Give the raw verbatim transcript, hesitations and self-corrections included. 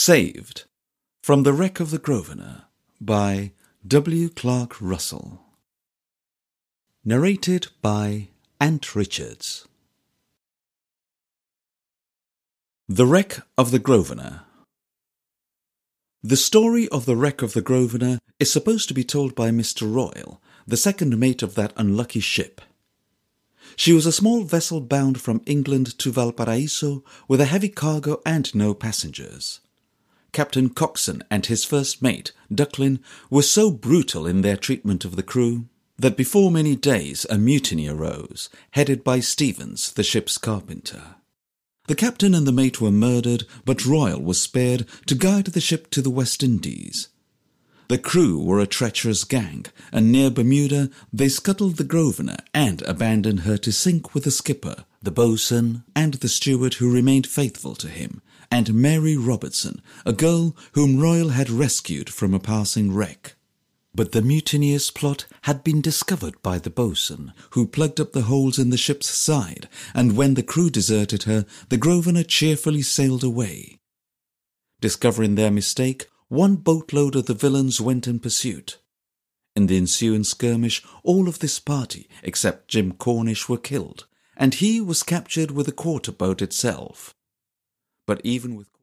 Saved from the Wreck of the Grosvenor by W. Clark Russell. Narrated by Ant Richards. The Wreck of the Grosvenor. The story of the wreck of the Grosvenor is supposed to be told by Mister Royal, the second mate of that unlucky ship. She was a small vessel bound from England to Valparaiso with a heavy cargo and no passengers. Captain Coxon and his first mate, Ducklin, were so brutal in their treatment of the crew that before many days a mutiny arose, headed by Stevens, the ship's carpenter. The captain and the mate were murdered, but Royal was spared to guide the ship to the West Indies. The crew were a treacherous gang, and near Bermuda they scuttled the Grosvenor and abandoned her to sink with the skipper, the boatswain, and the steward who remained faithful to him, and Mary Robertson, a girl whom Royal had rescued from a passing wreck. But the mutineers' plot had been discovered by the boatswain, who plugged up the holes in the ship's side, and when the crew deserted her, the Grosvenor cheerfully sailed away. Discovering their mistake, one boatload of the villains went in pursuit. In the ensuing skirmish, all of this party, except Jim Cornish, were killed, and he was captured with the quarter boat itself. But even with